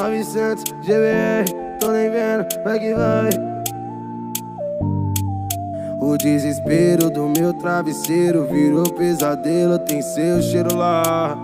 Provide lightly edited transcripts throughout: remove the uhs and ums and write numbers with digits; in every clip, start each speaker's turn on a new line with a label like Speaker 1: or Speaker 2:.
Speaker 1: 900 GBR, tô nem vendo, vai que vai. O desespero do meu travesseiro virou pesadelo, tem seu cheiro lá.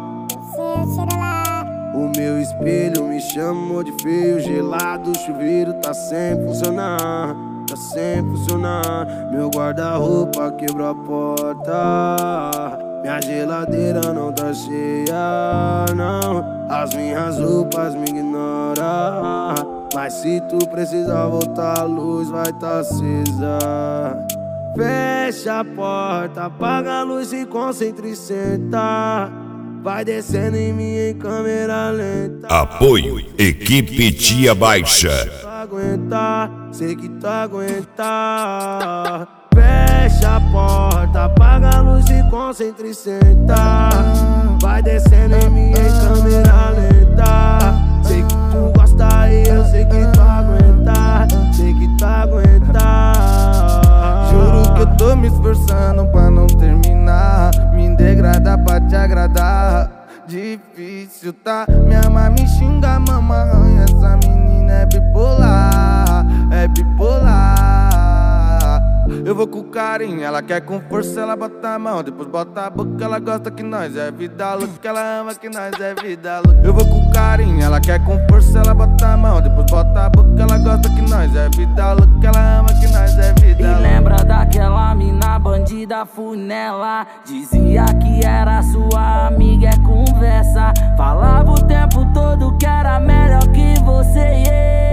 Speaker 1: O meu espelho me chamou de feio, gelado, o chuveiro tá sem funcionar, tá sem funcionar. Meu guarda-roupa quebrou a porta, minha geladeira não tá cheia, não. As minhas roupas me ignoram, mas se tu precisar voltar, a luz vai tá acesa. Fecha a porta, apaga a luz, se concentra e senta. Vai descendo em mim em câmera lenta.
Speaker 2: Apoio Equipe Tia Baixa.
Speaker 1: Sei que tu aguenta. Fecha a porta, apaga a luz, se concentra e senta. Vai descendo em mim em câmera lenta. Sei que tu gosta e eu sei que tu aguenta. Sei que tu aguenta.
Speaker 3: Juro que eu tô me esforçando pra não terminar, me degradar pra te agradar. Difícil, tá? Minha mãe me xinga, mama arranha. Essa menina é bipolar, é bipolar. Eu vou com carinho, ela quer com força, ela bota a mão, depois bota a boca. Ela gosta que nós é vida louca, ela ama que nós é vida louca. Eu vou com carinho, ela quer com força, ela bota a mão, depois bota a boca. Ela gosta que nós é vida louca, ela ama que nós é vida louca.
Speaker 4: E lembra daquela mina bandida funela? Dizia que era sua amiga, é conversa. Falava o tempo todo que era melhor que você.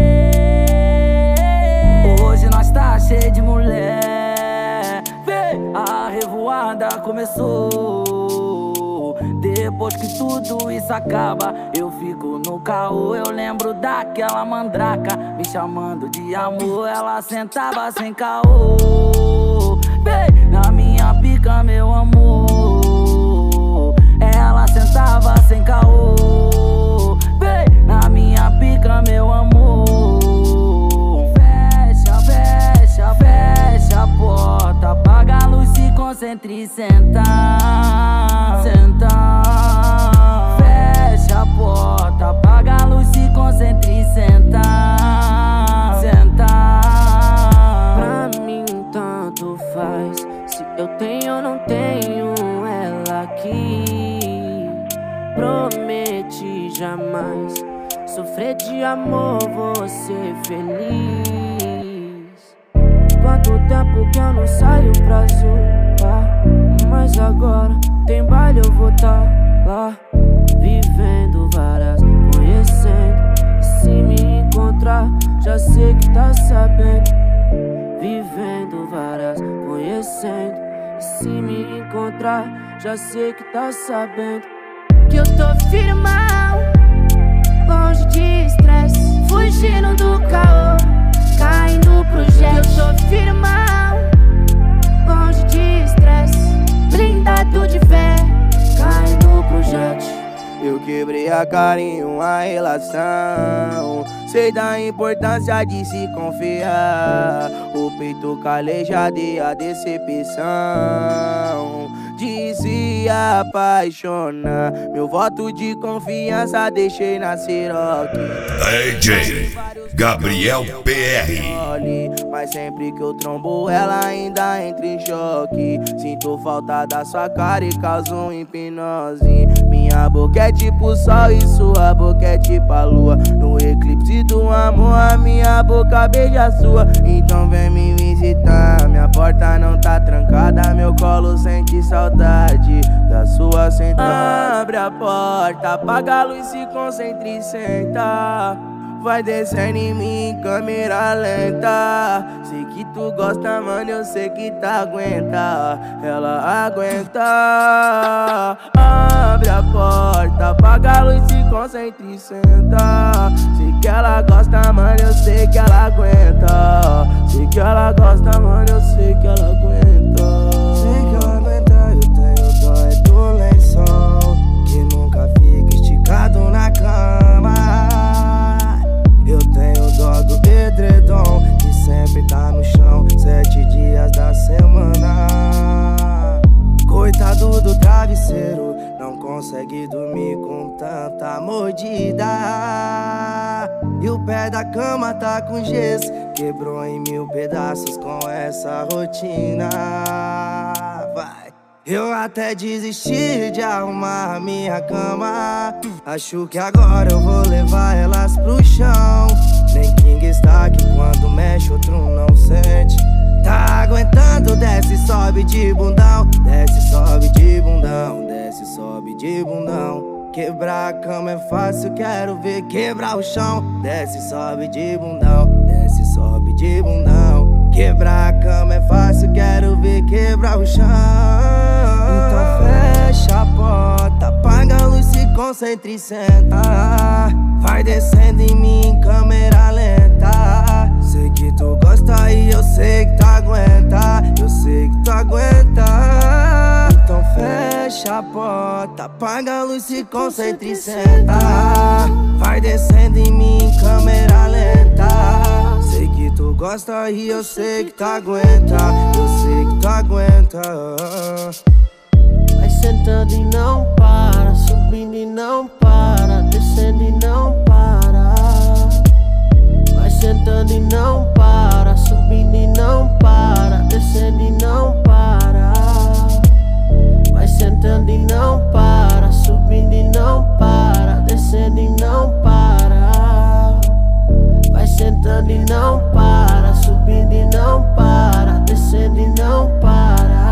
Speaker 4: Hoje nós tá cheio de mulher. Vê, a revoada começou. Depois que tudo isso acaba, eu fico no caô. Eu lembro daquela mandraca me chamando de amor. Ela sentava sem caô. Vê, na minha pica, meu amor. Ela sentava sem caô. Vê, na minha pica, meu amor. Fecha, fecha, fecha a porta, apaga a luz, se concentra e senta. Senta. Fecha a porta, apaga a luz, se concentra e senta. Senta. Pra mim tanto faz se eu tenho ou não tenho ela aqui. Prometi jamais sofrer de amor, vou ser feliz. Quanto tempo que eu não saio pra zoar, mas agora tem baile, eu vou tá lá. Vivendo várias, conhecendo. Se me encontrar, já sei que tá sabendo. Vivendo várias, conhecendo. Se me encontrar, já sei que tá sabendo. Que eu tô firmão, longe de estresse, fugindo do caô, caindo pro jet. Que eu tô firmão, longe de estresse, blindado de fé, caindo pro jet.
Speaker 1: Eu quebrei a cara em uma relação, sei da importância de se confiar. O peito calejado e a decepção de se apaixonar. Meu voto de confiança deixei na Ciroc.
Speaker 2: DJ Gabriel PR.
Speaker 1: Mas sempre que eu trombo ela ainda entra em choque. Sinto falta da sua cara e causo hipnose. Minha boca é tipo sol e sua boca é tipo a lua. No eclipse do amor a minha boca beija a sua. Então vem me visitar, minha porta não tá trancada. Meu colo sente saudade da sua sentada. Abre a porta, apaga a luz, se concentra e senta. Vai descendo em mim em câmera lenta. Sei que tu gosta, mano, eu sei que tu aguenta. Ela aguenta. Abre a porta, apaga a luz, se concentra e senta. Sei que ela gosta, mano, eu sei que ela aguenta. Sei que ela gosta, mano, eu sei que ela aguenta.
Speaker 3: Sei que ela aguenta, eu tenho dó do lençol que nunca fica esticado na cama. Eu tenho dó do edredom que sempre tá no chão 7 dias da semana. Coitado do travesseiro, não consegue dormir com tanta mordida.
Speaker 1: E o pé da cama tá com gesso, quebrou em 1000 pedaços com essa rotina. Vai. Eu até desisti de arrumar minha cama. Acho que agora eu vou levar elas pro chão. Nem King está que quando mexe outro não sente. Tá aguentando, desce, sobe de bundão. Desce, sobe de bundão. Desce, sobe de bundão. Quebrar a cama é fácil, quero ver quebrar o chão. Desce, sobe de bundão. Desce, sobe de bundão. Quebrar a cama é fácil, quero ver quebrar o chão. Então fecha a porta, apaga a luz, se concentra e senta. Vai descendo em mim em câmera lenta. Sei que tu gosta e eu sei que tu aguenta. Eu sei que tu aguenta. Então fecha a porta, apaga a luz, se concentra e senta. Vai descendo em mim em câmera lenta. Sei que tu gosta e eu sei que tu aguenta. Eu sei que tu aguenta.
Speaker 4: Vai sentando e não para, subindo e não para, descendo e não para. Vai sentando e não para, subindo e não para, descendo e não para. Vai sentando e não para, subindo e não para, descendo e não para. Vai sentando e não para, subindo e não para, descendo e não para.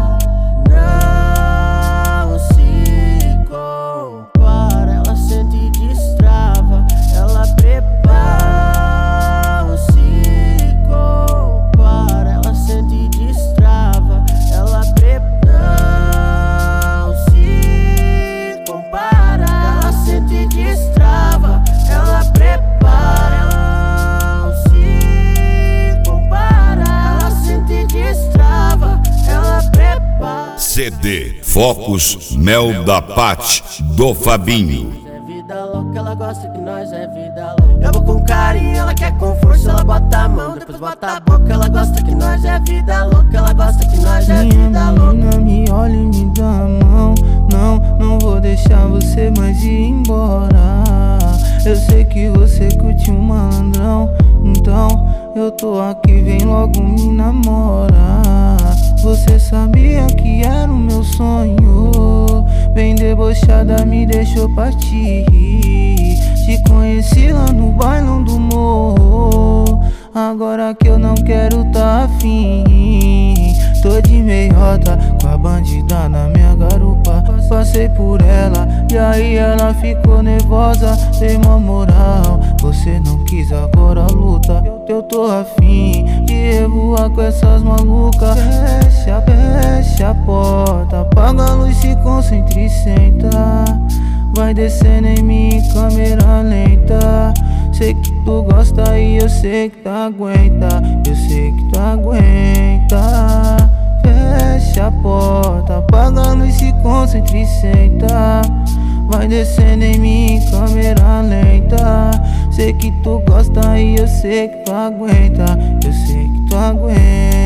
Speaker 4: Não se compara, ela sente e destrava, ela prepara. Não se compara, ela sente e destrava, ela prepara. Não se compara, ela sente e destrava, ela prepara. Não se compara, ela sente e destrava, ela prepara.
Speaker 2: CD Focus Mel da Pati do Fabinho.
Speaker 4: É vida louca, ela gosta que nós é vida louca. Eu vou com carinho, ela quer com força, ela bota a mão, depois bota a boca. Ela gosta que nós é vida louca, ela gosta que nós é vida louca.
Speaker 5: Minha menina, me olha e me dá a mão. Não vou deixar você mais ir embora. Eu sei que você curte um malandrão, então eu tô aqui, vem logo me namora. Você sabia que era o meu sonho, bem debochada me deixou partir. Te conheci lá no bailão do morro, agora que eu não quero tá afim. Tô de meiota com a bandida na minha garupa. Passei por ela e aí ela ficou nervosa. Dei uma moral, você não quis, agora luta. Eu tô afim de revoar com essas malucas. Fecha a porta, apaga a luz, se concentra e senta. Vai descendo em mim em câmera lenta. Sei que tu gosta e eu sei que tu aguenta. Eu sei que tu aguenta. Fecha a porta, apaga a luz, se concentra e senta. Vai descendo em mim em câmera lenta. Sei que tu gosta e eu sei que tu aguenta. Eu sei que tu aguenta.